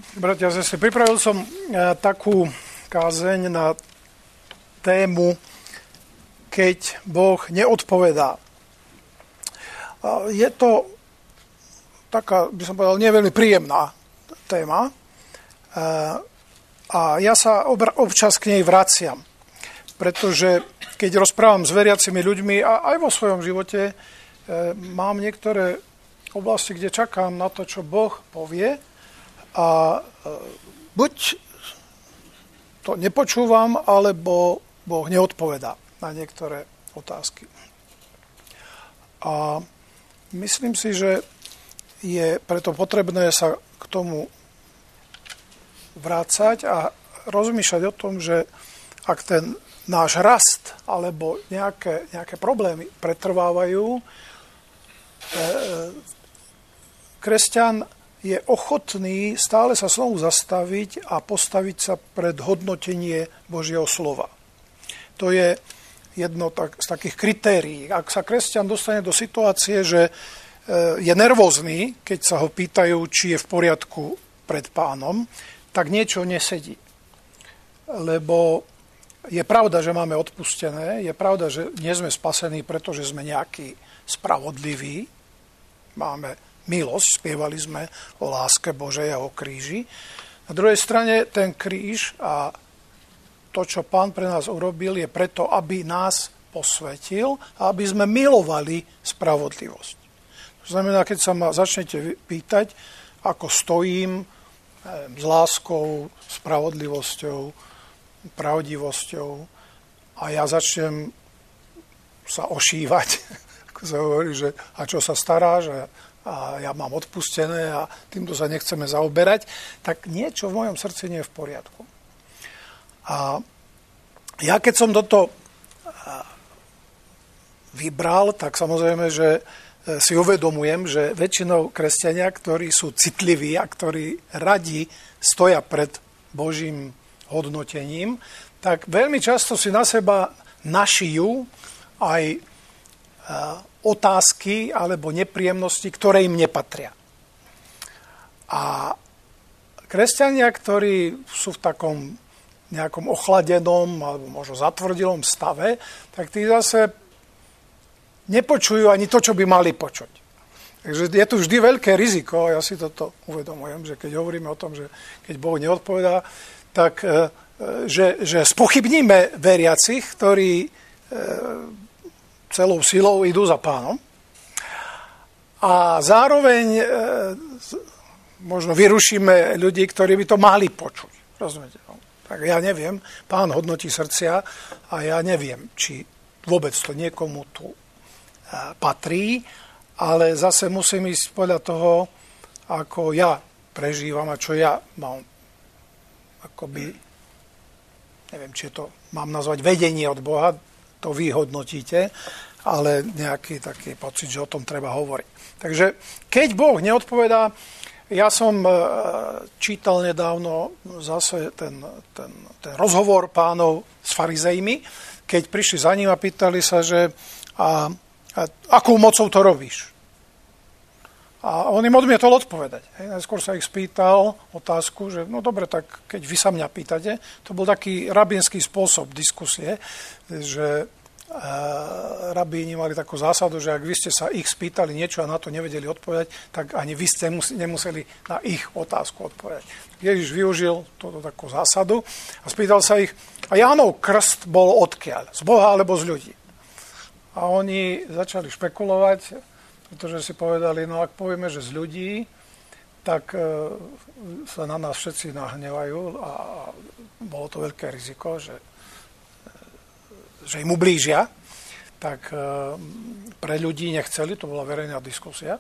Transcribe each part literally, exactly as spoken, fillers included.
Bratia, zase pripravil som takú kázeň na tému, keď Boh neodpovedá. Je to taká, by som povedal, nie veľmi príjemná téma a ja sa občas k nej vraciam, pretože keď rozprávam s veriacimi ľuďmi a aj vo svojom živote, mám niektoré oblasti, kde čakám na to, čo Boh povie a buď to nepočúvam, alebo Boh neodpovedá na niektoré otázky. A myslím si, že je preto potrebné sa k tomu vrácať a rozmýšľať o tom, že ak ten náš rast alebo nejaké, nejaké problémy pretrvávajú, kresťan je ochotný stále sa znovu zastaviť a postaviť sa pred hodnotenie Božieho slova. To je jedno tak, z takých kritérií. Ak sa kresťan dostane do situácie, že je nervózny, keď sa ho pýtajú, či je v poriadku pred Pánom, tak niečo nesedí. Lebo je pravda, že máme odpustené, je pravda, že nie sme spasení, pretože sme nejakí spravodliví, máme milosť, spievali sme o láske Božej a o kríži. Na druhej strane ten kríž a to, čo Pán pre nás urobil, je preto, aby nás posvetil a aby sme milovali spravodlivosť. To znamená, keď sa ma začnete pýtať, ako stojím s láskou, spravodlivosťou, pravdivosťou a ja začnem sa ošívať, ako sa hovorí, že a čo sa staráš a, a ja mám odpustené a týmto sa nechceme zaoberať, tak niečo v mojom srdci nie je v poriadku. A ja keď som toto vybral, tak samozrejme, že si uvedomujem, že väčšinou kresťania, ktorí sú citliví a ktorí radi stoja pred Božím hodnotením, tak veľmi často si na seba našijú aj otázky alebo nepríjemnosti, ktoré im nepatria. A kresťania, ktorí sú v takom nejakom ochladenom alebo možno zatvrdilom stave, tak tí zase nepočujú ani to, čo by mali počuť. Takže je tu vždy veľké riziko, a ja si toto uvedomujem, že keď hovoríme o tom, že keď Boh neodpovedá, tak že, že spochybníme veriacich, ktorí celou silou idú za Pánom. A zároveň možno vyrušíme ľudí, ktorí by to mali počuť. Rozumiete? Tak ja neviem, Pán hodnotí srdcia a ja neviem, či vôbec to niekomu tu patrí, ale zase musím ísť podľa toho, ako ja prežívam a čo ja mám akoby, neviem, či to mám nazvať vedenie od Boha, to vy hodnotíte, ale nejaký taký pocit, že o tom treba hovoriť. Takže keď Boh neodpovedá, ja som čítal nedávno zase ten, ten, ten rozhovor Pánov s farizejmi, keď prišli za ním a pýtali sa, že a, a akou mocou to robíš? A on im odmietol odpovedať. Hej. Najskôr sa ich spýtal otázku, že no dobre, tak keď vy sa mňa pýtate, to bol taký rabínsky spôsob diskusie, že e, rabíni mali takú zásadu, že ak vy ste sa ich spýtali niečo a na to nevedeli odpovedať, tak ani vy ste nemuseli na ich otázku odpovedať. Ježiš využil túto takú zásadu a spýtal sa ich, a Jánov krst bol odkiaľ? Z Boha alebo z ľudí? A oni začali špekulovať, pretože si povedali, no ak povieme, že z ľudí, tak e, sa na nás všetci nahnevajú a bolo to veľké riziko, že, že im ublížia. Tak e, pre ľudí nechceli, to bola verejná diskusia.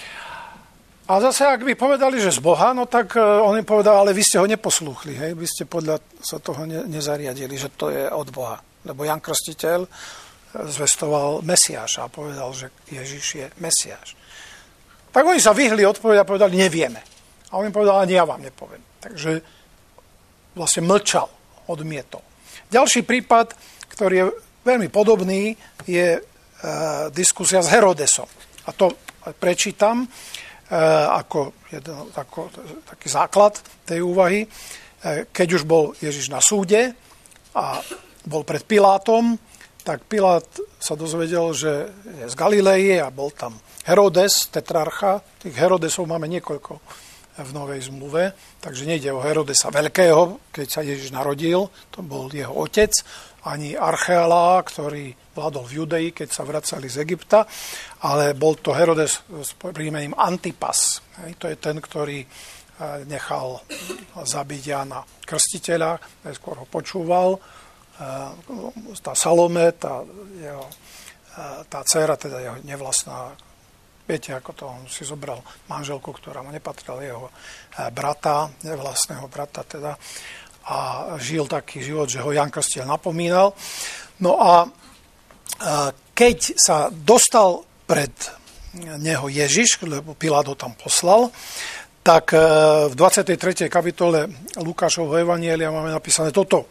A zase, ak by povedali, že z Boha, no tak e, on im povedal, ale vy ste ho neposlúchli, hej? Vy ste podľa sa toho ne, nezariadili, že to je od Boha. Lebo Ján Krstiteľ zvestoval Mesiáša a povedal, že Ježiš je Mesiáš. Tak oni sa vyhli odpovedať a povedali, nevieme. A on im povedal, ani ja vám nepoviem. Takže vlastne mlčal, odmietol. Ďalší prípad, ktorý je veľmi podobný, je e, diskusia s Herodesom. A to prečítam. E, ako, jeden, ako taký základ tej úvahy. Keď už bol Ježiš na súde a bol pred Pilátom, tak Pilát sa dozvedel, že je z Galileje a bol tam Herodes, tetrarcha. Tých Herodesov máme niekoľko v Novej zmluve, takže nejde o Herodesa Veľkého, keď sa Ježiš narodil, to bol jeho otec, ani Archealá, ktorý vládol v Judei, keď sa vracali z Egypta, ale bol to Herodes s príjmením Antipas. To je ten, ktorý nechal zabiť Jána Krstiteľa, najskôr ho počúval. Tá Salome, tá, jeho, tá dcéra, teda jeho nevlastná, viete, ako to on si zobral manželku, ktorá mu nepatrila, jeho brata, nevlastného brata teda, a žil taký život, že ho Ján Krstiteľ napomínal. No a keď sa dostal pred neho Ježiš, lebo Pilát ho tam poslal, tak v dvadsiatej tretej kapitole Lukášovho evanjelia máme napísané toto.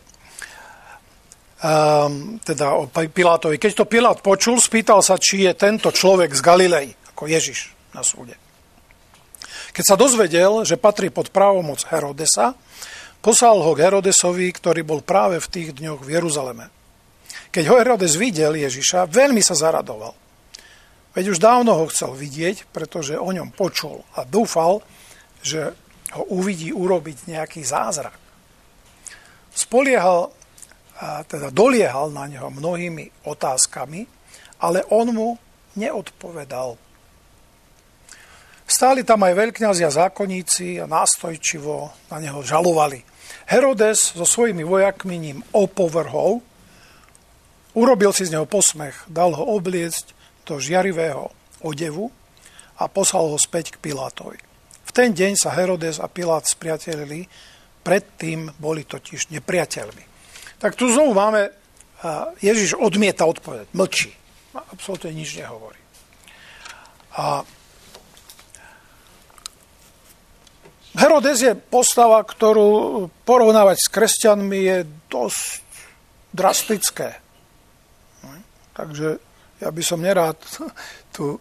Um, teda o Pilátovi. Keď to Pilát počul, spýtal sa, či je tento človek z Galilei, ako Ježiš na súde. Keď sa dozvedel, že patrí pod právomoc Herodesa, poslal ho k Herodesovi, ktorý bol práve v tých dňoch v Jeruzaleme. Keď ho Herodes videl Ježiša, veľmi sa zaradoval. Veď už dávno ho chcel vidieť, pretože o ňom počul a dúfal, že ho uvidí urobiť nejaký zázrak. Spoliehal, a teda doliehal na neho mnohými otázkami, ale on mu neodpovedal. Stáli tam aj veľkňazi a zákonníci a nástojčivo na neho žalovali. Herodes so svojimi vojakmi ním opovrhol, urobil si z neho posmech, dal ho obliecť do žiarivého odevu a poslal ho späť k Pilátovi. V ten deň sa Herodes a Pilát spriatelili, predtým boli totiž nepriateľmi. Tak tu znovu máme, Ježiš odmieta odpovedať, mlčí, absolútne nič nehovorí. A Herodes je postava, ktorú porovnávať s kresťanmi je dosť drastické. Takže ja by som nerád tu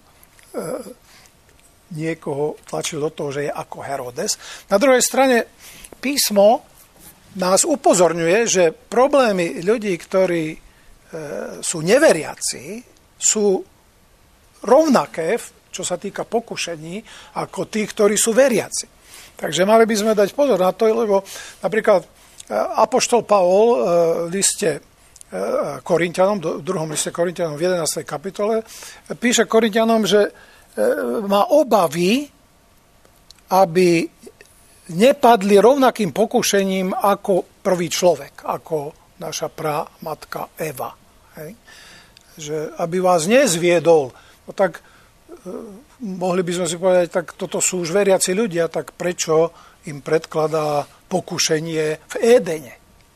niekoho tlačil do toho, že je ako Herodes. Na druhej strane písmo nás upozorňuje, že problémy ľudí, ktorí sú neveriaci, sú rovnaké, čo sa týka pokušení, ako tí, ktorí sú veriaci. Takže mali by sme dať pozor na to, lebo napríklad apoštol Pavol v liste Korinťanom, v druhom liste Korinťanom v jedenástej kapitole, píše Korinťanom, že má obavy, aby nepadli rovnakým pokušením ako prvý človek, ako naša pramatka Eva. Hej? Že aby vás nezviedol, no tak mohli by sme si povedať, tak toto sú už veriaci ľudia, tak prečo im predkladá pokušenie v Édene?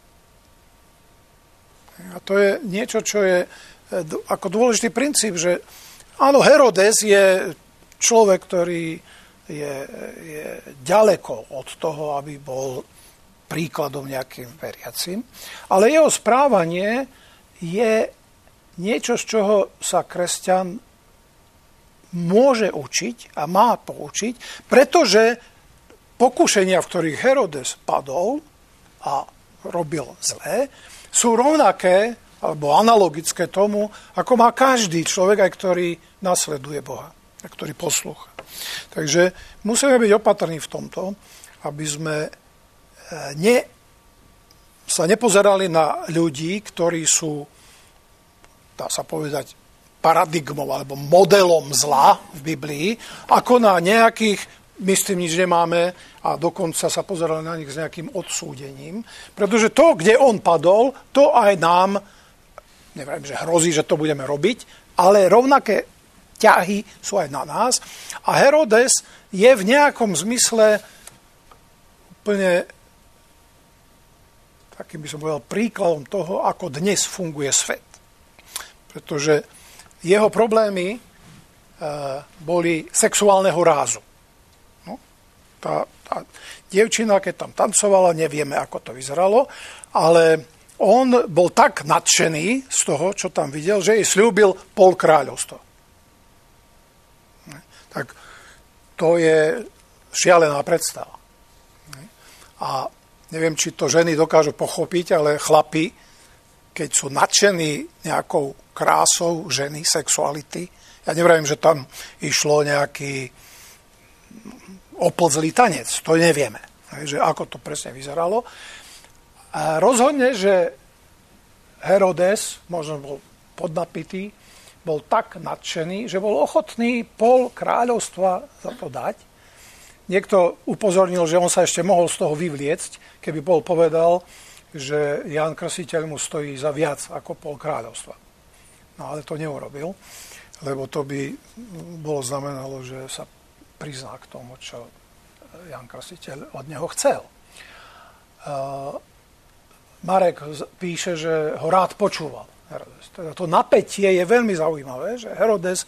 A to je niečo, čo je ako dôležitý princíp, že áno, Herodes je človek, ktorý je, je ďaleko od toho, aby bol príkladom nejakým veriacim, ale jeho správanie je niečo, z čoho sa kresťan môže učiť a má poučiť, pretože pokušenia, v ktorých Herodes padol a robil zlé, sú rovnaké alebo analogické tomu, ako má každý človek, aj ktorý nasleduje Boha, a ktorý poslúcha. Takže musíme byť opatrní v tomto, aby sme ne, sa nepozerali na ľudí, ktorí sú, dá sa povedať, paradigmom alebo modelom zla v Biblii, ako na nejakých, my s tým nič nemáme a dokonca sa pozerali na nich s nejakým odsúdením, pretože to, kde on padol, to aj nám, neviem, že hrozí, že to budeme robiť, ale rovnaké ťahy sú aj na nás. A Herodes je v nejakom zmysle úplne, takým by som povedal, príkladom toho, ako dnes funguje svet. Pretože jeho problémy e, boli sexuálneho rázu. No, tá, tá dievčina, keď tam tancovala, nevieme, ako to vyzeralo, ale on bol tak nadšený z toho, čo tam videl, že jej sľúbil pol kráľovstva. Tak to je šialená predstava. A neviem, či to ženy dokážu pochopiť, ale chlapi, keď sú nadšení nejakou krásou ženy, sexuality, ja neviem, že tam išlo nejaký oplzlý tanec, to nevieme, že ako to presne vyzeralo. A rozhodne, že Herodes, možno bol podnapitý, bol tak nadšený, že bol ochotný pol kráľovstva za to dať. Niekto upozornil, že on sa ešte mohol z toho vyvliecť, keby bol povedal, že Ján Krstiteľ mu stojí za viac ako pol kráľovstva. No ale to neurobil, lebo to by bolo znamenalo, že sa prizná k tomu, čo Ján Krstiteľ od neho chcel. Marek píše, že ho rád počúval Herodes. Teda to napätie je veľmi zaujímavé, že Herodes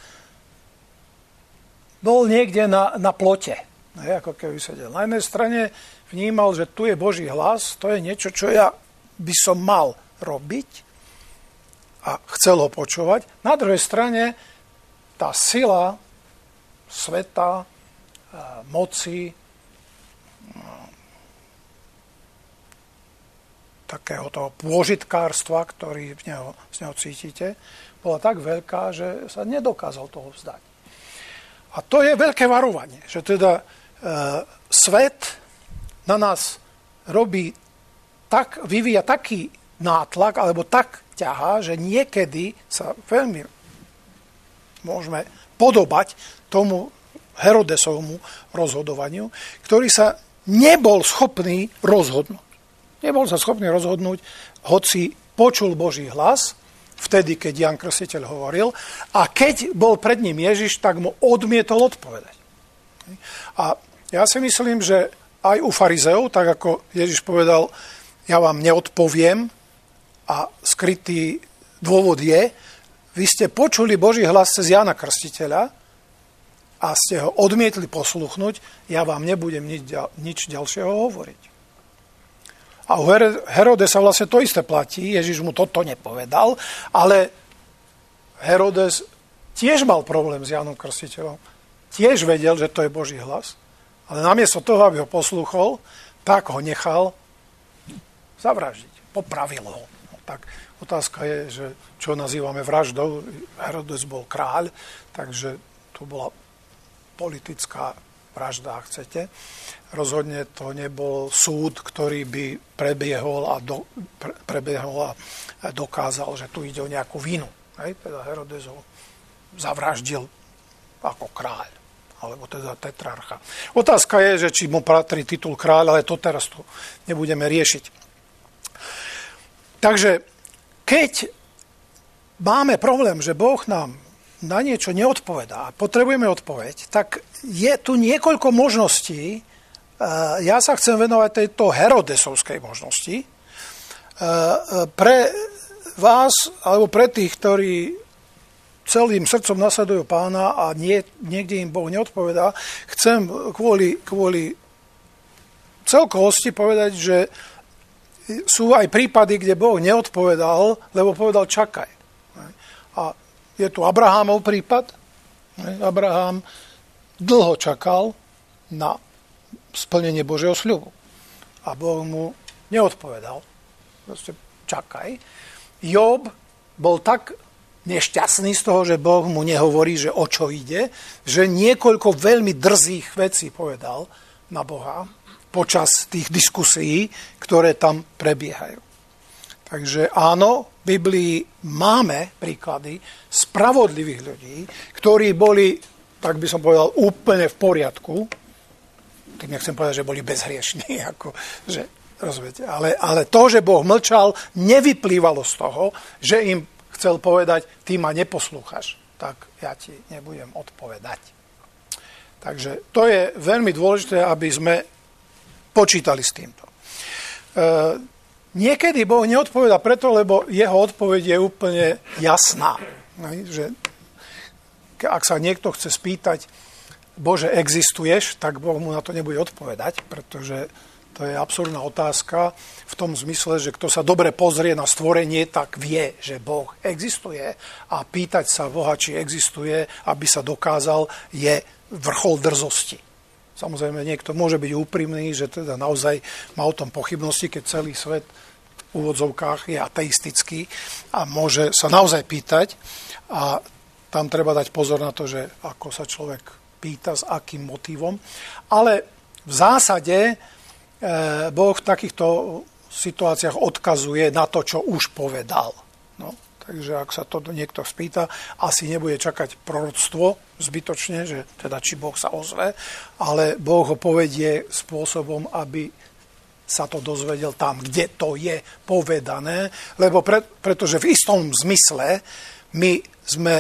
bol niekde na, na plote. Ne, ako keby sedel. Na jednej strane vnímal, že tu je Boží hlas, to je niečo, čo ja by som mal robiť a chcel ho počúvať. Na druhej strane tá sila sveta, moci, takého toho pôžitkárstva, ktorý v neho, z neho cítite, bola tak veľká, že sa nedokázal toho vzdať. A to je veľké varovanie, že teda e, svet na nás robí tak, vyvíja taký nátlak, alebo tak ťahá, že niekedy sa veľmi môžeme podobať tomu Herodesovmu rozhodovaniu, ktorý sa nebol schopný rozhodnúť. Nebol sa schopný rozhodnúť, hoci počul Boží hlas, vtedy, keď Ján Krstiteľ hovoril, a keď bol pred ním Ježiš, tak mu odmietol odpovedať. A ja si myslím, že aj u farizeov, tak ako Ježiš povedal, ja vám neodpoviem, a skrytý dôvod je, vy ste počuli Boží hlas cez Jána Krstiteľa a ste ho odmietli posluchnúť, ja vám nebudem nič, nič ďalšieho hovoriť. A u Herodesa vlastne to isté platí, Ježiš mu toto nepovedal, ale Herodes tiež mal problém s Jánom Krstiteľom, tiež vedel, že to je Boží hlas, ale namiesto toho, aby ho poslúchol, tak ho nechal zavraždiť, popravil ho. No, tak otázka je, že čo nazývame vraždou. Herodes bol kráľ, takže tu bola politická vražda, ak chcete. Rozhodne to nebol súd, ktorý by prebiehol a, do, pre, prebiehol a dokázal, že tu ide o nejakú vinu. Hej? Teda Herodes ho zavraždil ako kráľ, alebo teda tetrarcha. Otázka je, že či mu patrí titul kráľ, ale to teraz tu nebudeme riešiť. Takže keď máme problém, že Boh nám na niečo neodpovedá a potrebujeme odpoveď, tak je tu niekoľko možností. Ja sa chcem venovať tejto herodesovskej možnosti. Pre vás, alebo pre tých, ktorí celým srdcom nasledujú Pána a nie, niekde im Boh neodpovedá, chcem kvôli, kvôli celkovosti povedať, že sú aj prípady, kde Boh neodpovedal, lebo povedal čakaj. A je tu Abrahámov prípad. Abrahám dlho čakal na splnenie Božieho sľubu. A Boh mu neodpovedal. Proste čakaj. Job bol tak nešťastný z toho, že Boh mu nehovorí, že o čo ide, že niekoľko veľmi drzých vecí povedal na Boha počas tých diskusí, ktoré tam prebiehajú. Takže áno, v Biblii máme príklady spravodlivých ľudí, ktorí boli, tak by som povedal, úplne v poriadku. Tým nechcem povedať, že boli bezhriešní, ako, že, rozumiete, ale, ale to, že Boh mlčal, nevyplývalo z toho, že im chcel povedať, ty ma neposlúchaš, tak ja ti nebudem odpovedať. Takže to je veľmi dôležité, aby sme počítali s týmto. E, Niekedy Boh neodpovedá preto, lebo jeho odpoveď je úplne jasná. Že ak sa niekto chce spýtať, Bože, existuješ, tak Boh mu na to nebude odpovedať, pretože To je absurdná otázka v tom zmysle, že kto sa dobre pozrie na stvorenie, tak vie, že Boh existuje. A pýtať sa Boha, či existuje, aby sa dokázal, je vrchol drzosti. Samozrejme, niekto môže byť úprimný, že teda naozaj má o tom pochybnosti, keď celý svet v úvodzovkách je ateistický a môže sa naozaj pýtať. A tam treba dať pozor na to, že ako sa človek pýta, s akým motívom. Ale v zásade Boh v takýchto situáciách odkazuje na to, čo už povedal. No, takže ak sa to niekto spýta, asi nebude čakať proroctvo zbytočne, že teda či Boh sa ozve, ale Boh ho povedie spôsobom, aby sa to dozvedel tam, kde to je povedané, lebo pre, pretože v istom zmysle my sme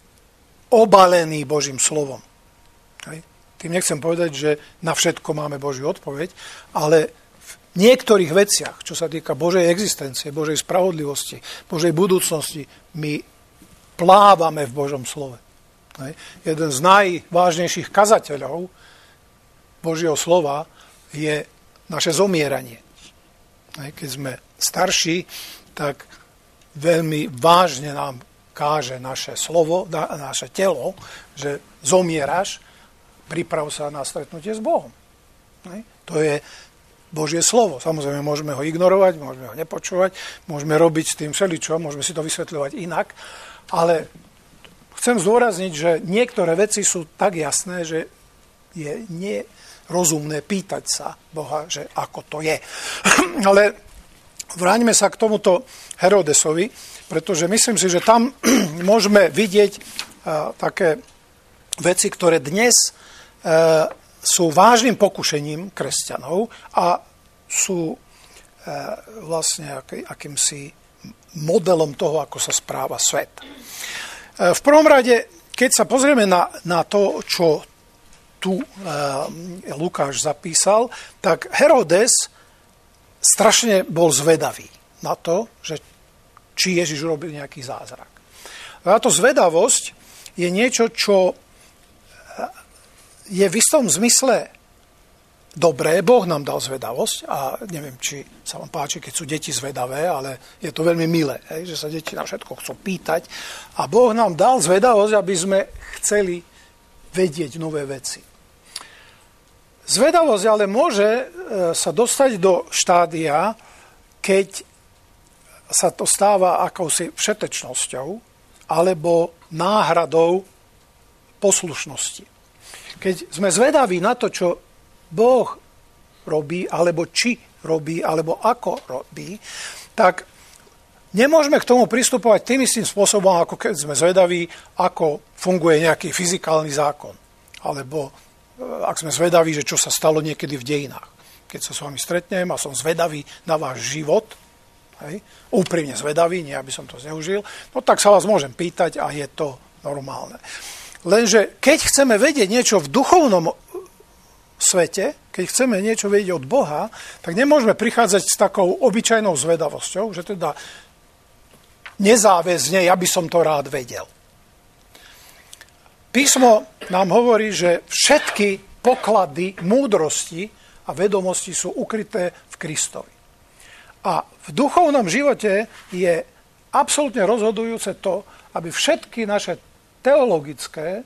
obalení Božím slovom. Hej. Tým nechcem povedať, že na všetko máme Božiu odpoveď, ale v niektorých veciach, čo sa týka Božej existencie, Božej spravodlivosti, Božej budúcnosti, my plávame v Božom slove. Hej. Jeden z najvážnejších kazateľov Božieho slova je naše zomieranie. Hej. Keď sme starší, tak veľmi vážne nám káže naše slovo, naše telo, že zomieraš, priprav sa na stretnutie s Bohom. To je Božie slovo. Samozrejme, môžeme ho ignorovať, môžeme ho nepočúvať, môžeme robiť s tým všeličo, môžeme si to vysvetľovať inak, ale chcem zdôrazniť, že niektoré veci sú tak jasné, že je nerozumné pýtať sa Boha, že ako to je. Ale vráťme sa k tomuto Herodesovi, pretože myslím si, že tam môžeme vidieť uh, také veci, ktoré dnes sú vážnym pokušením kresťanov a sú vlastne akýmsi modelom toho, ako sa správa svet. V prvom rade, keď sa pozrieme na, na to, čo tu Lukáš zapísal, tak Herodes strašne bol zvedavý na to, že či Ježiš robil nejaký zázrak. A táto zvedavosť je niečo, čo je v istom zmysle dobré. Boh nám dal zvedavosť a neviem, či sa vám páči, keď sú deti zvedavé, ale je to veľmi milé, hej, že sa deti na všetko chcú pýtať. A Boh nám dal zvedavosť, aby sme chceli vedieť nové veci. Zvedavosť ale môže sa dostať do štádia, keď sa to stáva akousi všetečnosťou alebo náhradou poslušnosti. Keď sme zvedaví na to, čo Boh robí, alebo či robí, alebo ako robí, tak nemôžeme k tomu pristupovať tým istým spôsobom, ako keď sme zvedaví, ako funguje nejaký fyzikálny zákon. Alebo ak sme zvedaví, že čo sa stalo niekedy v dejinách. Keď sa s vami stretnem a som zvedavý na váš život, hej, úprimne zvedavý, nie aby som to zneužil, no tak sa vás môžem pýtať a je to normálne. Lenže keď chceme vedieť niečo v duchovnom svete, keď chceme niečo vedieť od Boha, tak nemôžeme prichádzať s takou obyčajnou zvedavosťou, že teda nezáväzne, ja by som to rád vedel. Písmo nám hovorí, že všetky poklady múdrosti a vedomosti sú ukryté v Kristovi. A v duchovnom živote je absolútne rozhodujúce to, aby všetky naše teologické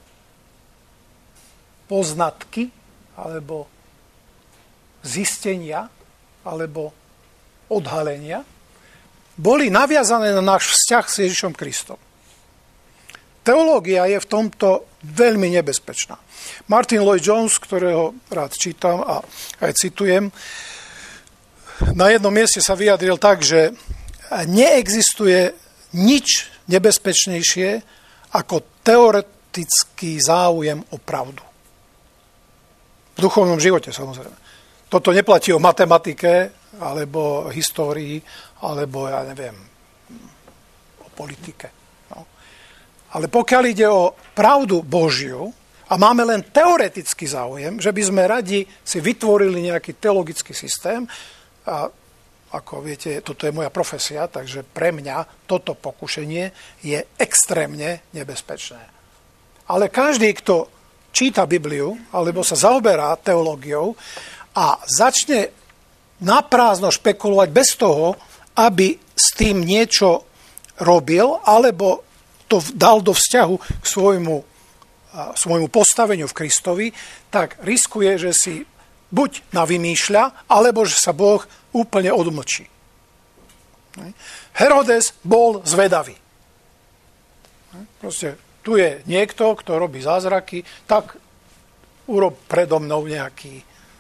poznatky alebo zistenia alebo odhalenia boli naviazané na náš vzťah s Ježišom Kristom. Teológia je v tomto veľmi nebezpečná. Martin Lloyd-Jones, ktorého rád čítam a aj citujem, na jednom mieste sa vyjadril tak, že neexistuje nič nebezpečnejšie ako teoretický záujem o pravdu. V duchovnom živote, samozrejme. Toto neplatí o matematike, alebo histórii, alebo, ja neviem, o politike. No. Ale pokiaľ ide o pravdu Božiu, a máme len teoretický záujem, že by sme radi si vytvorili nejaký teologický systém, a ako viete, toto je moja profesia, takže pre mňa toto pokušenie je extrémne nebezpečné. Ale každý, kto číta Bibliu, alebo sa zaoberá teológiou a začne naprázdno špekulovať bez toho, aby s tým niečo robil, alebo to dal do vzťahu k svojmu, svojmu postaveniu v Kristovi, tak riskuje, že si buď navymýšľa, alebo že sa Boh úplne odmlčí. Herodes bol zvedavý. Proste tu je niekto, kto robí zázraky, tak urob predo mnou nejaký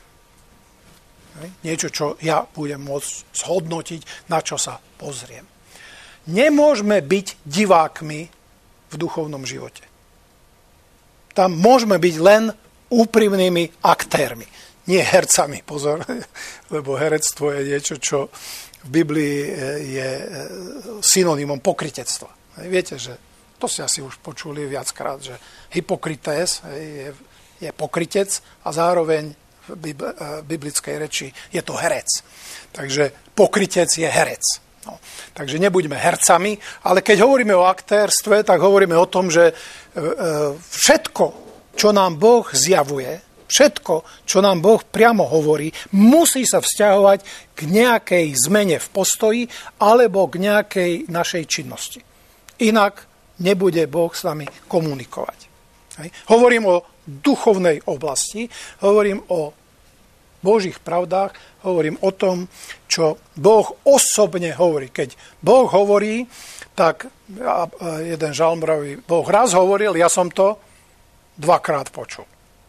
niečo, čo ja budem môcť zhodnotiť, na čo sa pozriem. Nemôžeme byť divákmi v duchovnom živote. Tam môžeme byť len úprimnými aktérmi, nie hercami, pozor, lebo herectvo je niečo, čo v Biblii je synonymom pokrytectva. Viete, že to si asi už počuli viackrát, že hypokrités je, je pokrytec a zároveň v biblickej reči je to herec. Takže pokrytec je herec. No, takže nebuďme hercami, ale keď hovoríme o aktérstve, tak hovoríme o tom, že všetko, čo nám Boh zjavuje, všetko, čo nám Boh priamo hovorí, musí sa vzťahovať k nejakej zmene v postoji alebo k nejakej našej činnosti. Inak nebude Boh s nami komunikovať. Hej. Hovorím o duchovnej oblasti, hovorím o Božích pravdách, hovorím o tom, čo Boh osobne hovorí. Keď Boh hovorí, tak jeden žalm vraví, Boh raz hovoril, ja som to dvakrát počul.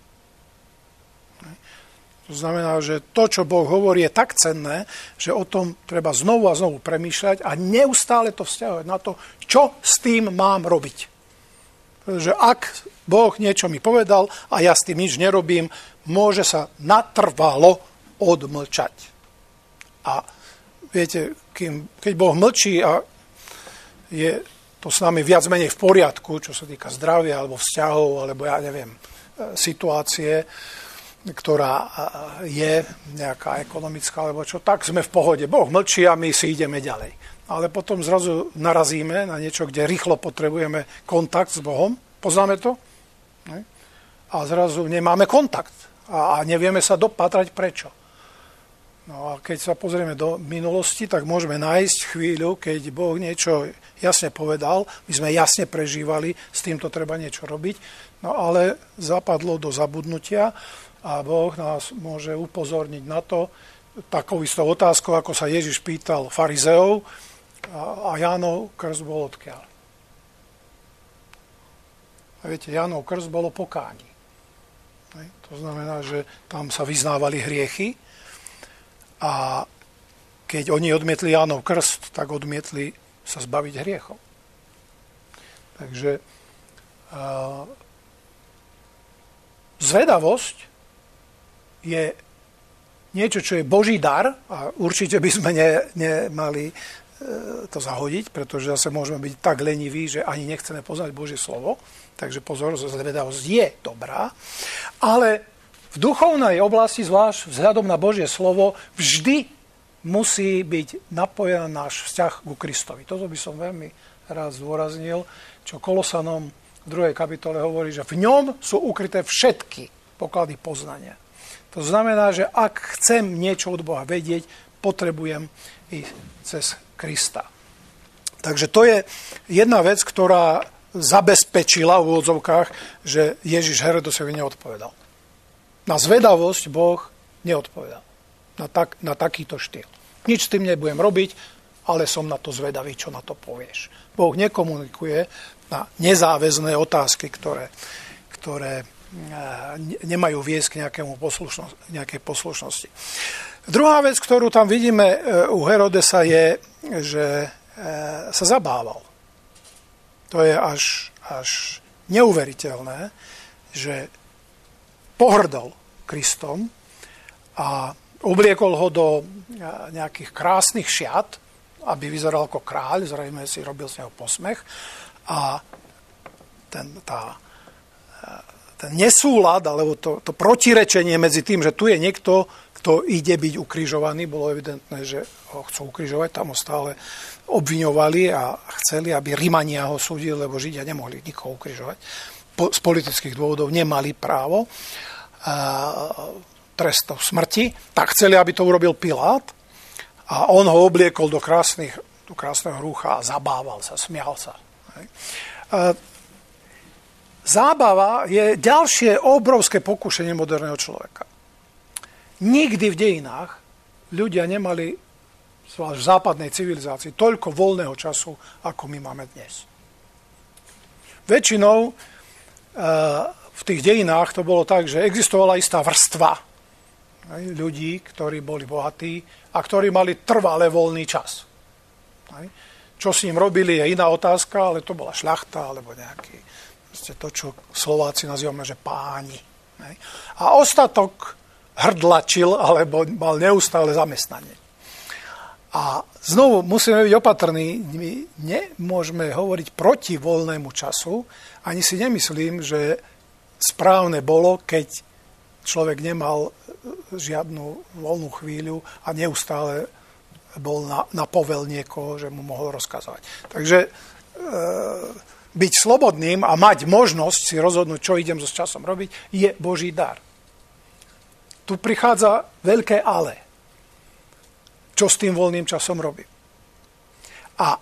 To znamená, že to, čo Boh hovorí, je tak cenné, že o tom treba znovu a znovu premýšľať a neustále to vzťahovať na to, čo s tým mám robiť. Pretože ak Boh niečo mi povedal a ja s tým nič nerobím, môže sa natrvalo odmlčať. A viete, kým, keď Boh mlčí a je to s nami viac menej v poriadku, čo sa týka zdravia alebo vzťahov, alebo ja neviem, situácie, ktorá je nejaká ekonomická, alebo čo, tak sme v pohode. Boh mlčí a my si ideme ďalej. Ale potom zrazu narazíme na niečo, kde rýchlo potrebujeme kontakt s Bohom. Poznáme to? A zrazu nemáme kontakt. A nevieme sa dopatrať prečo. No a keď sa pozrieme do minulosti, tak môžeme nájsť chvíľu, keď Boh niečo jasne povedal, my sme jasne prežívali, s týmto treba niečo robiť, no ale zapadlo do zabudnutia a Boh nás môže upozorniť na to, takou istou otázkou, ako sa Ježiš pýtal farizeov, a Jánov krst bol odkiaľ. A viete, Jánov krst bolo pokánie. To znamená, že tam sa vyznávali hriechy a keď oni odmietli Jánov krst, tak odmietli sa zbaviť hriechov. Takže uh, zvedavosť je niečo, čo je Boží dar a určite by sme ne, nemali to zahodiť, pretože zase môžeme byť tak leniví, že ani nechceme poznať Božie slovo. Takže pozor, zvedavosť je dobrá. Ale v duchovnej oblasti, zvlášť vzhľadom na Božie slovo, vždy musí byť napojený náš vzťah ku Kristovi. Toto by som veľmi rád zdôraznil, čo Kolosanom v druhej kapitole hovorí, že v ňom sú ukryté všetky poklady poznania. To znamená, že ak chcem niečo od Boha vedieť, potrebujem ísť cez Krista. Takže to je jedna vec, ktorá zabezpečila v úvodzovkách, že Ježiš Herodesovi neodpovedal. Na zvedavosť Boh neodpovedal. Na, tak, na takýto štýl. Nič s tým nebudem robiť, ale som na to zvedavý, čo na to povieš. Boh nekomunikuje na nezáväzné otázky, ktoré, ktoré nemajú viesť k nejakému poslušnosti, nejakej poslušnosti. Druhá vec, ktorú tam vidíme u Herodesa, je, že sa zabával. To je až, až neuveriteľné, že pohrdol Kristom a obliekol ho do nejakých krásnych šiat, aby vyzeral ako kráľ, zrejme si robil z neho posmech. A ten, tá, ten nesúlad, alebo to, to protirečenie medzi tým, že tu je niekto, kto ide byť ukrižovaný, bolo evidentné, že ho chcú ukrižovať, tam ho stále obviňovali a chceli, aby Rimania ho súdili, lebo Židia nemohli nikoho ukrižovať. Po, z politických dôvodov nemali právo. A trestu smrti, tak chceli, aby to urobil Pilát a on ho obliekol do, krásnych, do krásneho rúcha a zabával sa, smial sa. Zábava je ďalšie obrovské pokušenie moderného človeka. Nikdy v dejinách ľudia nemali, zvlášť v západnej civilizácii, toľko voľného času, ako my máme dnes. Väčšinou v tých dejinách to bolo tak, že existovala istá vrstva ľudí, ktorí boli bohatí a ktorí mali trvalé voľný čas. Čo s ním robili, je iná otázka, ale to bola šľachta, alebo nejaký, to, čo Slováci nazývame, že páni. A ostatok hrdlačil, alebo mal neustále zamestnanie. A znovu musíme byť opatrní, my nemôžeme hovoriť proti voľnému času, ani si nemyslím, že správne bolo, keď človek nemal žiadnu voľnú chvíľu a neustále bol na, na povel niekoho, že mu mohol rozkazovať. Takže e, byť slobodným a mať možnosť si rozhodnúť, čo idem so časom robiť, je Boží dar. Tu prichádza veľké ale. Čo s tým voľným časom robím? A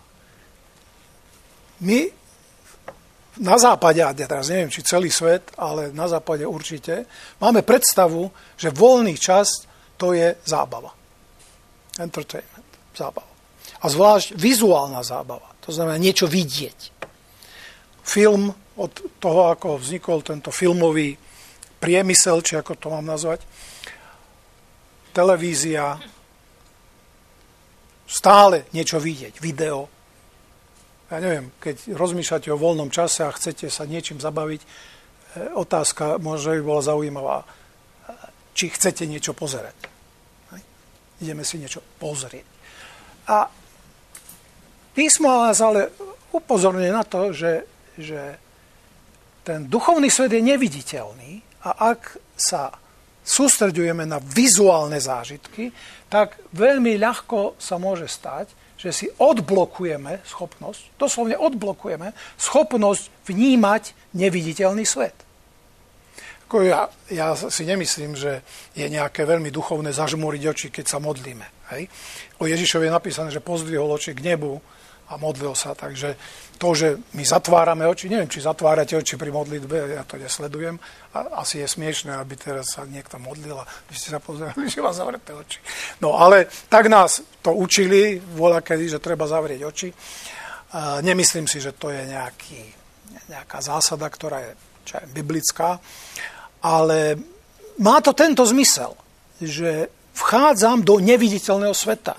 my na západe, a teraz neviem, či celý svet, ale na západe určite, máme predstavu, že voľný čas to je zábava. Entertainment, zábava. A zvlášť vizuálna zábava, to znamená niečo vidieť. Film, od toho, ako vznikol tento filmový priemysel, či ako to mám nazvať, televízia, stále niečo vidieť, video. Ja neviem, keď rozmýšľate o voľnom čase a chcete sa niečím zabaviť, otázka možno by bola zaujímavá, či chcete niečo pozerať. Ideme si niečo pozrieť. A písmo nás ale upozorňuje na to, že, že ten duchovný svet je neviditeľný a ak sa sústreďujeme na vizuálne zážitky, tak veľmi ľahko sa môže stať, že si odblokujeme schopnosť, doslovne odblokujeme schopnosť vnímať neviditeľný svet. Ja, ja si nemyslím, že je nejaké veľmi duchovné zažmúriť oči, keď sa modlíme. Hej? O Ježišovi je napísané, že pozdvihol oči k nebu a modlil sa, takže to, že my zatvárame oči, neviem, či zatvárate oči pri modlitbe, ja to nesledujem, a asi je smiešné, aby teraz sa niekto modlil a vy ste sa pozerali, že má zavreté oči. No ale tak nás to učili voľakedy, že treba zavrieť oči. Nemyslím si, že to je nejaký, nejaká zásada, ktorá je čo je biblická, ale má to tento zmysel, že vchádzam do neviditeľného sveta.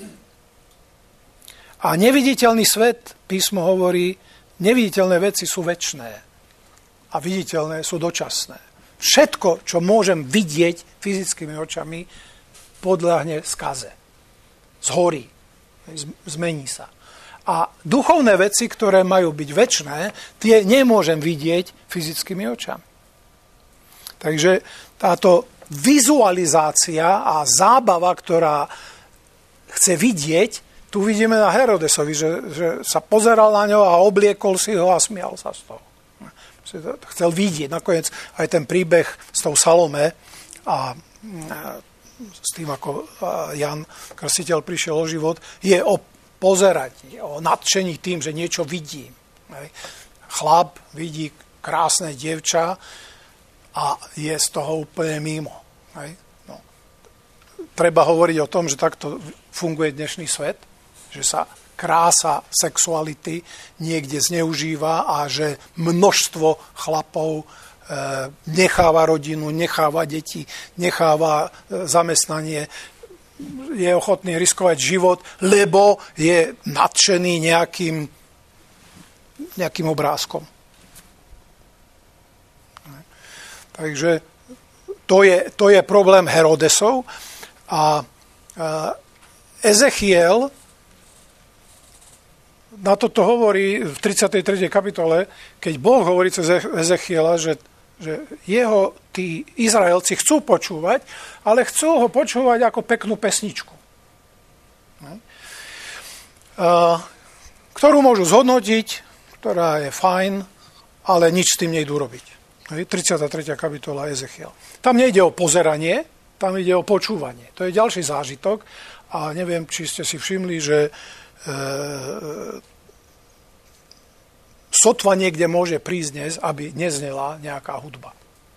A neviditeľný svet, písmo hovorí, neviditeľné veci sú večné a viditeľné sú dočasné. Všetko, čo môžem vidieť fyzickými očami, podľahne skaze. Zhorí. Zmení sa. A duchovné veci, ktoré majú byť večné, tie nemôžem vidieť fyzickými očami. Takže táto vizualizácia a zábava, ktorá chce vidieť, tu vidíme na Herodesovi, že, že sa pozeral na ňo a obliekol si ho a smial sa z toho. Chcel vidieť. Nakoniec aj ten príbeh s tou Salome a s tým, ako Jan Krstiteľ prišiel o život, je o pozerať, o nadšení tým, že niečo vidí. Chlap vidí krásne dievča a je z toho úplne mimo. No. Treba hovoriť o tom, že takto funguje dnešný svet, že sa krása sexuality niekde zneužíva a že množstvo chlapov e, necháva rodinu, necháva deti, necháva e, zamestnanie, je ochotný riskovať život, lebo je nadšený nejakým, nejakým obrázkom. Takže to je, to je problém Herodesov a e, Ezechiel na toto hovorí v tridsiatej tretej kapitole, keď Boh hovorí cez Ezechiela, že, že jeho tí Izraelci chcú počúvať, ale chcú ho počúvať ako peknú pesničku. Ktorú môžu zhodnotiť, ktorá je fajn, ale nič s tým nejdú robiť. tridsiata tretia kapitola Ezechiel. Tam nejde o pozeranie, tam ide o počúvanie. To je ďalší zážitok a neviem, či ste si všimli, že e, sotva niekde môže prísť dnes, aby neznela nejaká hudba.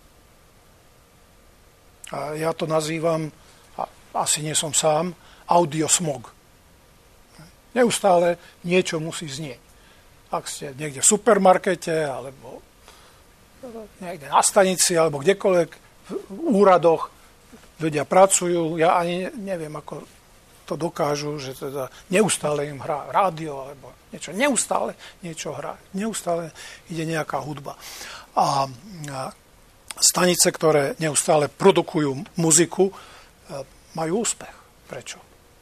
A ja to nazývam, a asi nie som sám, audiosmog. Neustále niečo musí znieť. Ak ste niekde v supermarkete, alebo niekde na stanici, alebo kdekoľvek v úradoch ľudia pracujú, ja ani neviem, ako to dokážu, že teda neustále im hrá rádio, alebo niečo, neustále niečo hrá, neustále ide nejaká hudba. A, a stanice, ktoré neustále produkujú muziku, majú úspech. Prečo?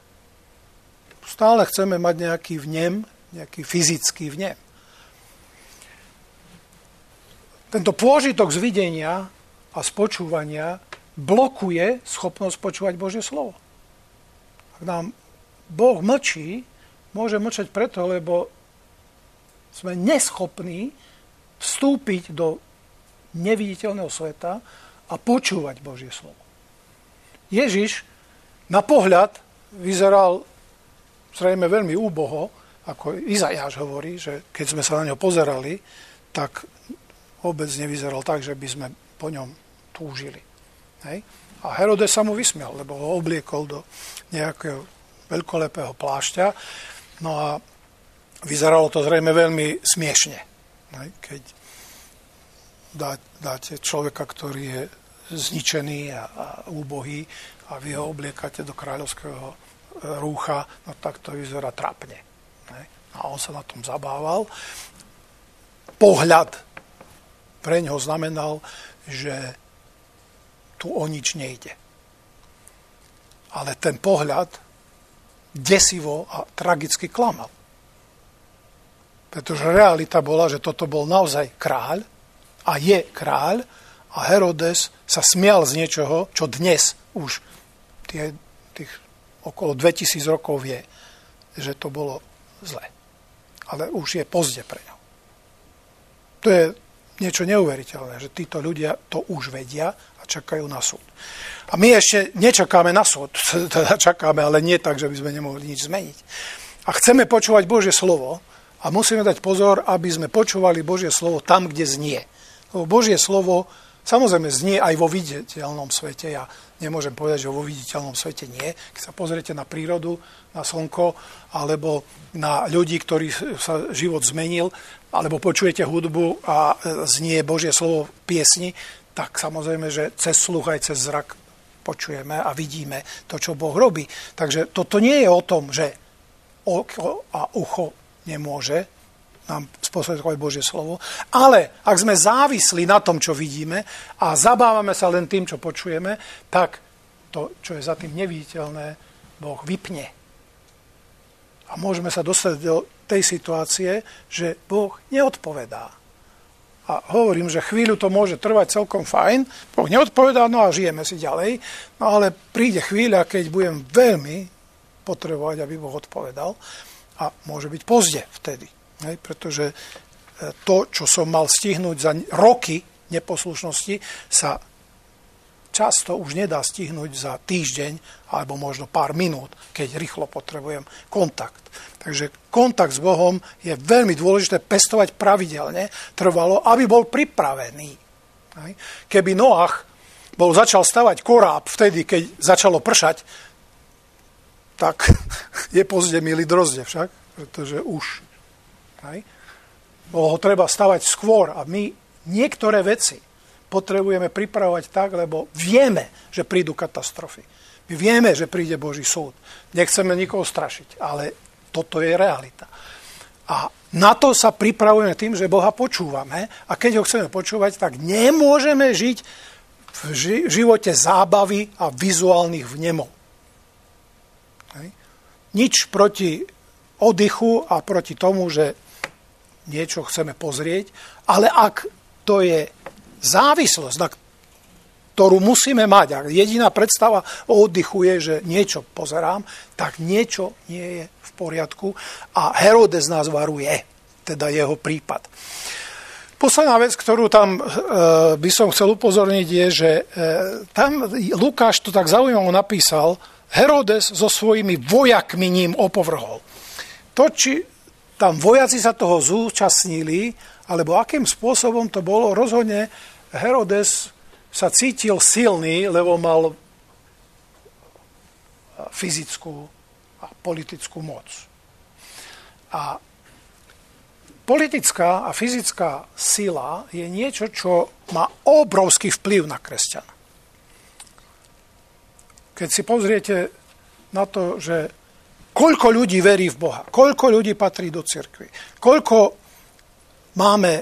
Stále chceme mať nejaký vnem, nejaký fyzický vnem. Tento pôžitok z videnia a z počúvania blokuje schopnosť počúvať Božie slovo. Ak nám Boh mlčí, môže mlčať preto, lebo sme neschopní vstúpiť do neviditeľného sveta a počúvať Božie slovo. Ježiš na pohľad vyzeral zrejme veľmi úboho, ako Izajáš hovorí, že keď sme sa na ňo pozerali, tak vôbec nevyzeral tak, že by sme po ňom túžili. Hej? A Herodes sa mu vysmial, lebo ho obliekol do nejakého veľkolepého plášťa. No a vyzeralo to zrejme veľmi smiešne. Hej? Keď dá, dáte človeka, ktorý je zničený a, a úbohý a vy ho obliekate do kráľovského rúcha, no tak to vyzerá trápne. Hej? A on sa na tom zabával. Pohľad pre ňoho znamenal, že tu o nič nejde. Ale ten pohľad desivo a tragicky klamal. Pretože realita bola, že toto bol naozaj kráľ a je kráľ a Herodes sa smial z niečoho, čo dnes už tie, tých okolo dvetisíc rokov vie, že to bolo zlé. Ale už je pozde pre ňo. To je niečo neuveriteľné, že títo ľudia to už vedia a čakajú na súd. A my ešte nečakáme na súd, teda čakáme, ale nie tak, že by sme nemohli nič zmeniť. A chceme počúvať Božie slovo a musíme dať pozor, aby sme počúvali Božie slovo tam, kde znie. Lebo Božie slovo samozrejme znie aj vo viditeľnom svete. Ja nemôžem povedať, že vo viditeľnom svete nie. Keď sa pozriete na prírodu, na slnko, alebo na ľudí, ktorých sa život zmenil, alebo počujete hudbu a znie Božie slovo v piesni, tak samozrejme, že cez sluch aj cez zrak počujeme a vidíme to, čo Boh robí. Takže toto nie je o tom, že oko a ucho nemôže nám spôsobovať Božie slovo, ale ak sme závislí na tom, čo vidíme a zabávame sa len tým, čo počujeme, tak to, čo je za tým neviditeľné, Boh vypne. A môžeme sa dostať do tej situácie, že Boh neodpovedá. A hovorím, že chvíľu to môže trvať celkom fajn, Boh neodpovedá, no a žijeme si ďalej, no ale príde chvíľa, keď budem veľmi potrebovať, aby Boh odpovedal a môže byť pozde vtedy. Hej, pretože to, čo som mal stihnúť za roky neposlušnosti, sa často už nedá stihnúť za týždeň alebo možno pár minút, keď rýchlo potrebujem kontakt. Takže kontakt s Bohom je veľmi dôležité pestovať pravidelne, trvalo, aby bol pripravený. Hej. Keby Noach bol začal stavať koráb vtedy, keď začalo pršať, tak je pozde, milí drozde však, pretože už Hej. Bolo ho treba stavať skôr a my niektoré veci potrebujeme pripravovať tak, lebo vieme, že prídu katastrofy. My vieme, že príde Boží súd. Nechceme nikoho strašiť, ale toto je realita. A na to sa pripravujeme tým, že Boha počúvame a keď ho chceme počúvať, tak nemôžeme žiť v živote zábavy a vizuálnych vnemov. Hej. Nič proti oddychu a proti tomu, že niečo chceme pozrieť, ale ak to je závislosť, na ktorú musíme mať, a jediná predstava o oddychu je, že niečo pozerám, tak niečo nie je v poriadku a Herodes nás varuje, teda jeho prípad. Posledná vec, ktorú tam e, by som chcel upozorniť, je, že e, tam Lukáš to tak zaujímavo napísal, Herodes so svojimi vojakmi ním opovrhol. To, či tam vojaci sa toho zúčastnili, alebo akým spôsobom to bolo, rozhodne Herodes sa cítil silný, lebo mal fyzickú a politickú moc. A politická a fyzická sila je niečo, čo má obrovský vplyv na kresťana. Keď si pozriete na to, že koľko ľudí verí v Boha, koľko ľudí patrí do cirkvi, koľko máme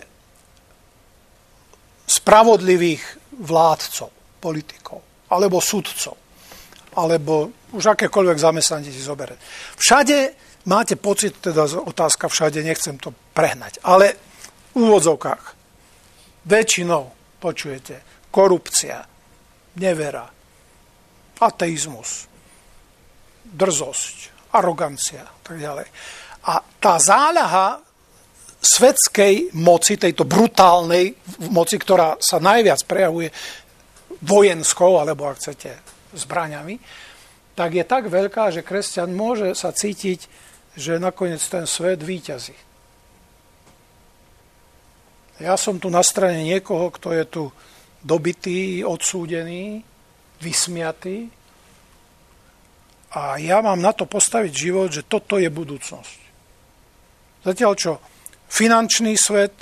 spravodlivých vládcov, politikov, alebo sudcov, alebo už akékoľvek zamestnanie si zoberete. Všade máte pocit, teda otázka všade, nechcem to prehnať, ale v úvodzovkách väčšinou počujete korupcia, nevera, ateizmus, drzosť, arogancia a tak ďalej. A tá záľaha svetskej moci, tejto brutálnej moci, ktorá sa najviac prejavuje vojenskou, alebo ak chcete, zbraňami, tak je tak veľká, že kresťan môže sa cítiť, že nakoniec ten svet víťazí. Ja som tu na strane niekoho, kto je tu dobitý, odsúdený, vysmiatý a ja mám na to postaviť život, že toto je budúcnosť. Zatiaľ čo finančný svet,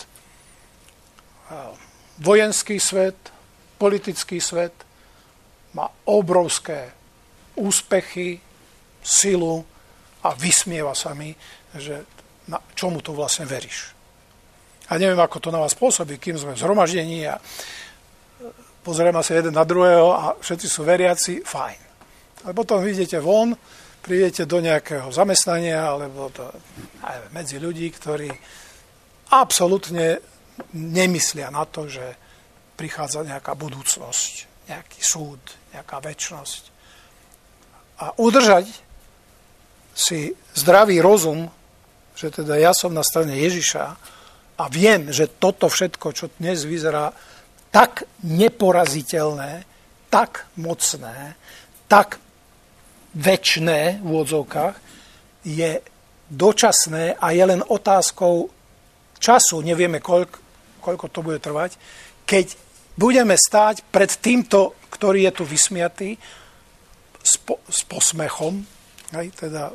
vojenský svet, politický svet má obrovské úspechy, silu a vysmieva sa mi, že na čomu to vlastne veríš. A neviem, ako to na vás pôsobí, kým sme v zhromaždení a pozrieme sa jeden na druhého a všetci sú veriaci, fajn. Ale potom vidíte von, prídete do nejakého zamestnania alebo do, neviem, medzi ľudí, ktorí absolútne nemyslia na to, že prichádza nejaká budúcnosť, nejaký súd, nejaká večnosť. A udržať si zdravý rozum, že teda ja som na strane Ježiša a viem, že toto všetko, čo dnes vyzerá tak neporaziteľné, tak mocné, tak večné v úvodzovkách, je dočasné a je len otázkou času, nevieme koľko, koľko to bude trvať, keď budeme stáť pred týmto, ktorý je tu vysmiatý, s, po, s posmechom, hej, teda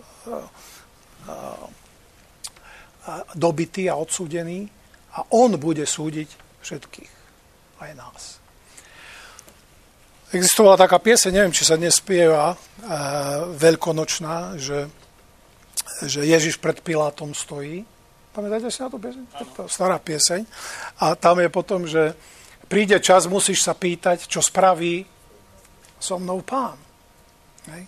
dobitý a odsúdený a on bude súdiť všetkých, aj nás. Existovala taká pieseň, neviem, či sa dnes spieva, e, veľkonočná, že, že Ježiš pred Pilátom stojí. Pamätáte si na tú pieseň? To stará pieseň. A tam je potom, že príde čas, musíš sa pýtať, čo spraví so mnou Pán. Hej.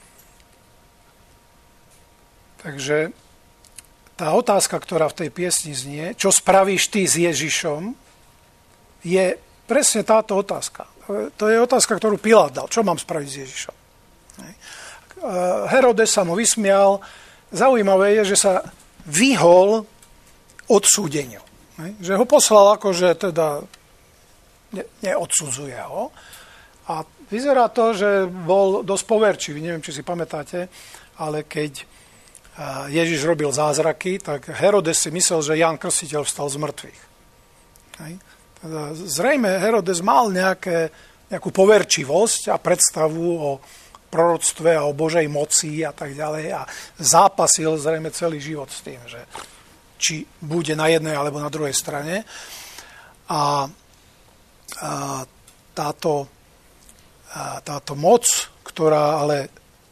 Takže tá otázka, ktorá v tej piesni znie, čo spravíš ty s Ježišom, je presne táto otázka. To je otázka, ktorú Pilát dal. Čo mám spraviť s Ježišom? Herodes sa mu vysmial. Zaujímavé je, že sa vyhol odsúdeniu. Že ho poslal akože teda neodsudzuje ho. A vyzerá to, že bol dosť poverčivý. Neviem, či si pamätáte, ale keď Ježiš robil zázraky, tak Herodes si myslel, že Ján Krstiteľ vstal z mŕtvych. Hej. Teda zrejme Herodes mal nejaké, nejakú poverčivosť a predstavu o proroctve a o Božej moci a tak ďalej a zápasil zrejme celý život s tým, že či bude na jednej alebo na druhej strane. A, a táto, a táto moc, ktorá ale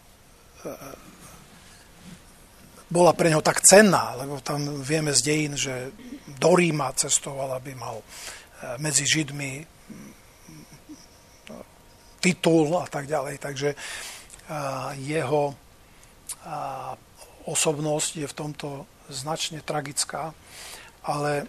bola pre neho tak cenná, lebo tam vieme z dejín, že do Ríma cestoval, aby mal medzi Židmi titul a tak ďalej. Takže jeho osobnosť je v tomto značne tragická. Ale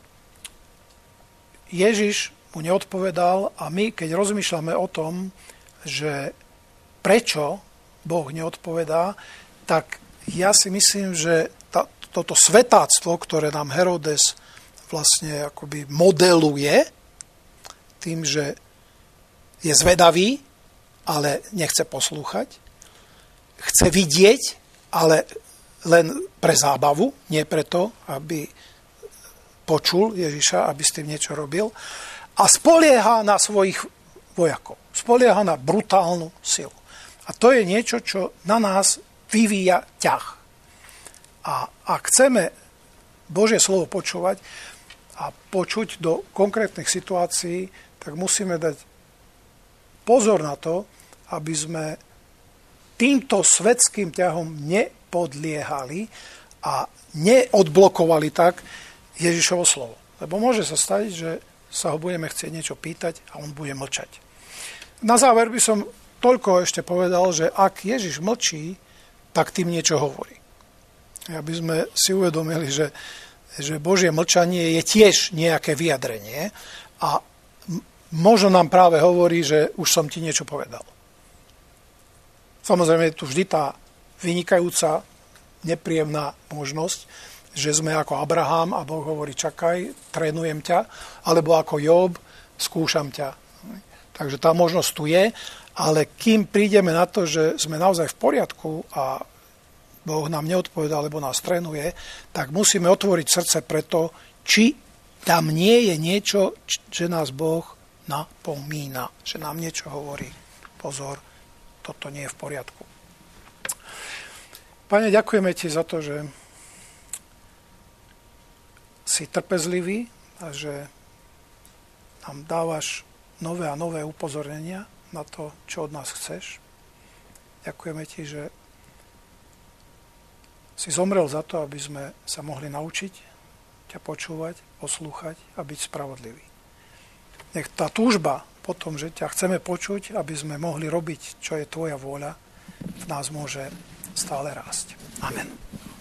Ježiš mu neodpovedal a my, keď rozmýšľame o tom, že prečo Boh neodpovedá, tak ja si myslím, že tá, toto svetáctvo, ktoré nám Herodes vlastne akoby modeluje tým, že je zvedavý, ale nechce poslúchať. Chce vidieť, ale len pre zábavu, nie preto, aby počul Ježiša, aby s tým niečo robil. A spolieha na svojich vojakov. Spolieha na brutálnu silu. A to je niečo, čo na nás vyvíja ťah. A ak chceme Božie slovo počúvať a počuť do konkrétnych situácií, tak musíme dať pozor na to, aby sme týmto svetským ťahom nepodliehali a neodblokovali tak Ježišovo slovo. Lebo môže sa stať, že sa ho budeme chcieť niečo pýtať a on bude mlčať. Na záver by som toľko ešte povedal, že ak Ježiš mlčí, tak tým niečo hovorí. Aby sme si uvedomili, že, že Božie mlčanie je tiež nejaké vyjadrenie a možno nám práve hovorí, že už som ti niečo povedal. Samozrejme je tu vždy tá vynikajúca, nepríjemná možnosť, že sme ako Abraham a Boh hovorí, čakaj, trénujem ťa, alebo ako Job, skúšam ťa. Takže tá možnosť tu je, ale kým prídeme na to, že sme naozaj v poriadku a Boh nám neodpovedá, alebo nás trénuje, tak musíme otvoriť srdce preto, či tam nie je niečo, že nás Boh napomína, že nám niečo hovorí. Pozor, toto nie je v poriadku. Pane, ďakujeme ti za to, že si trpezlivý a že nám dávaš nové a nové upozornenia na to, čo od nás chceš. Ďakujeme ti, že si zomrel za to, aby sme sa mohli naučiť ťa počúvať, poslúchať a byť spravodlivý. Nech tá túžba po tom, že ťa chceme počuť, aby sme mohli robiť, čo je tvoja vôľa, v nás môže stále rásť. Amen.